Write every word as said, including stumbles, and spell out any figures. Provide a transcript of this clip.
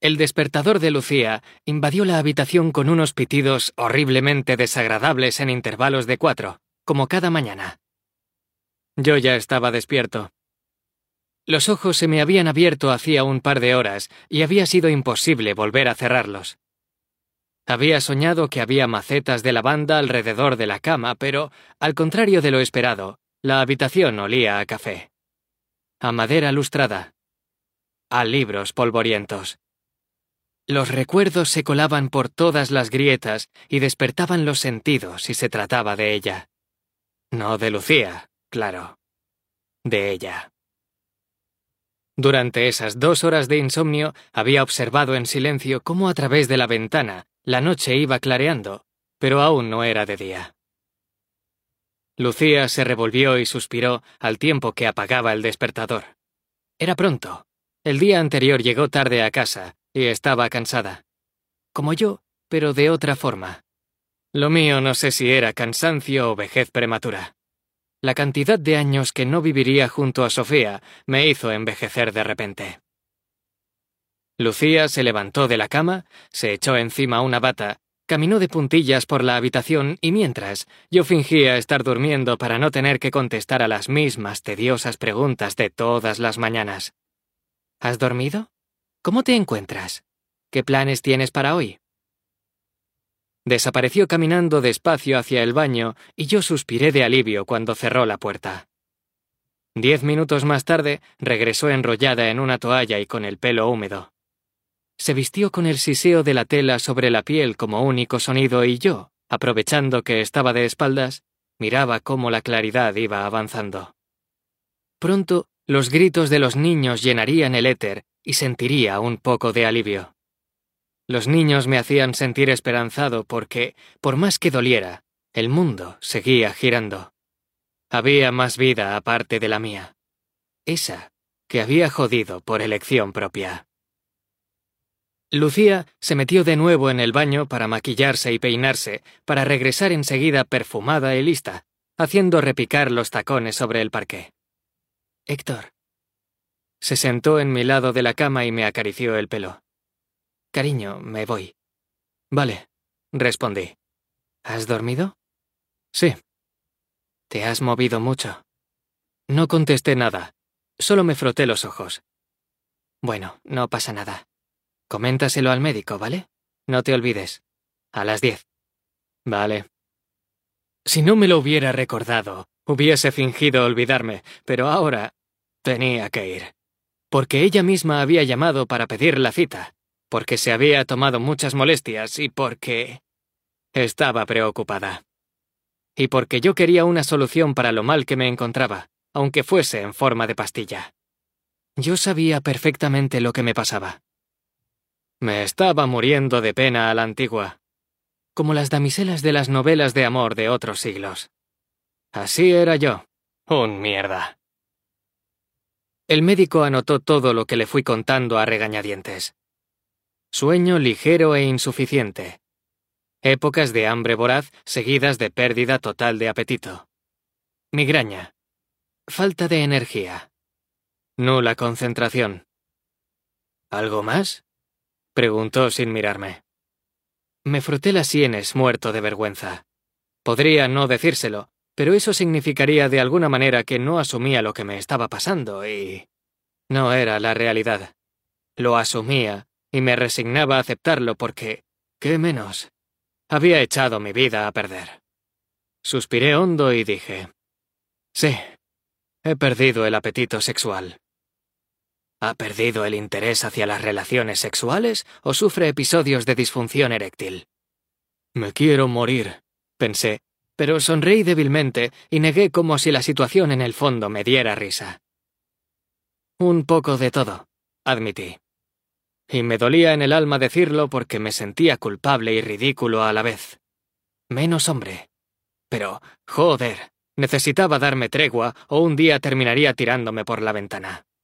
El despertador de Lucía invadió la habitación con unos pitidos horriblemente desagradables en intervalos de cuatro, como cada mañana. Yo ya estaba despierto. Los ojos se me habían abierto hacía un par de horas y había sido imposible volver a cerrarlos. Había soñado que había macetas de lavanda alrededor de la cama, pero, al contrario de lo esperado, la habitación olía a café, a madera lustrada, a libros polvorientos. Los recuerdos se colaban por todas las grietas y despertaban los sentidos si se trataba de ella. No de Lucía, claro. De ella. Durante esas dos horas de insomnio había observado en silencio cómo a través de la ventana la noche iba clareando, pero aún no era de día. Lucía se revolvió y suspiró al tiempo que apagaba el despertador. Era pronto. El día anterior llegó tarde a casa y estaba cansada. Como yo, pero de otra forma. Lo mío no sé si era cansancio o vejez prematura. La cantidad de años que no viviría junto a Sofía me hizo envejecer de repente. Lucía se levantó de la cama, se echó encima una bata, caminó de puntillas por la habitación y mientras, yo fingía estar durmiendo para no tener que contestar a las mismas tediosas preguntas de todas las mañanas. ¿Has dormido? ¿Cómo te encuentras? ¿Qué planes tienes para hoy? Desapareció caminando despacio hacia el baño y yo suspiré de alivio cuando cerró la puerta. Diez minutos más tarde, regresó enrollada en una toalla y con el pelo húmedo. Se vistió con el siseo de la tela sobre la piel como único sonido y yo, aprovechando que estaba de espaldas, miraba cómo la claridad iba avanzando. Pronto, los gritos de los niños llenarían el éter y sentiría un poco de alivio. Los niños me hacían sentir esperanzado porque, por más que doliera, el mundo seguía girando. Había más vida aparte de la mía. Esa que había jodido por elección propia. Lucía se metió de nuevo en el baño para maquillarse y peinarse, para regresar enseguida perfumada y lista, haciendo repicar los tacones sobre el parqué. «Héctor». Se sentó en mi lado de la cama y me acarició el pelo. «Cariño, me voy». «Vale», respondí. «¿Has dormido?» «Sí». «¿Te has movido mucho?» No contesté nada, solo me froté los ojos. «Bueno, no pasa nada. Coméntaselo al médico, ¿vale? No te olvides. A las diez». «Vale». Si no me lo hubiera recordado, hubiese fingido olvidarme, pero ahora tenía que ir. Porque ella misma había llamado para pedir la cita, porque se había tomado muchas molestias y porque estaba preocupada. Y porque yo quería una solución para lo mal que me encontraba, aunque fuese en forma de pastilla. Yo sabía perfectamente lo que me pasaba. Me estaba muriendo de pena a la antigua, como las damiselas de las novelas de amor de otros siglos. Así era yo, un mierda. El médico anotó todo lo que le fui contando a regañadientes. Sueño ligero e insuficiente. Épocas de hambre voraz seguidas de pérdida total de apetito. Migraña. Falta de energía. Nula concentración. ¿Algo más?, preguntó sin mirarme. Me froté las sienes muerto de vergüenza. Podría no decírselo, pero eso significaría de alguna manera que no asumía lo que me estaba pasando y no era la realidad. Lo asumía y me resignaba a aceptarlo porque, ¿qué menos? Había echado mi vida a perder. Suspiré hondo y dije, sí, he perdido el apetito sexual. ¿Ha perdido el interés hacia las relaciones sexuales o sufre episodios de disfunción eréctil? Me quiero morir, pensé, pero sonreí débilmente y negué como si la situación en el fondo me diera risa. Un poco de todo, admití. Y me dolía en el alma decirlo porque me sentía culpable y ridículo a la vez. Menos hombre. Pero, joder, necesitaba darme tregua o un día terminaría tirándome por la ventana.